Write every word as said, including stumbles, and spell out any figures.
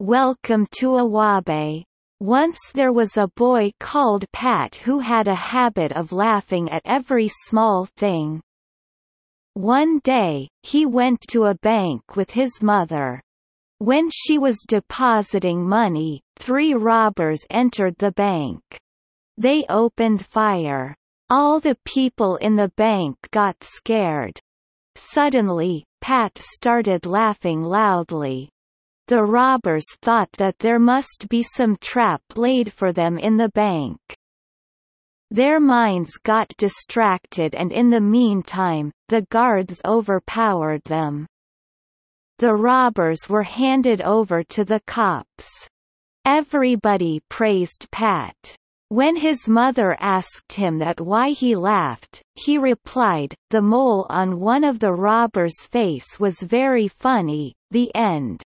Welcome to Awabe. Once there was a boy called Pat who had a habit of laughing at every small thing. One day, he went to a bank with his mother. When she was depositing money, three robbers entered the bank. They opened fire. All the people in the bank got scared. Suddenly, Pat started laughing loudly. The robbers thought that there must be some trap laid for them in the bank. Their minds got distracted, and in the meantime, the guards overpowered them. The robbers were handed over to the cops. Everybody praised Pat. When his mother asked him that why he laughed, he replied, "The mole on one of the robbers' face was very funny." The end.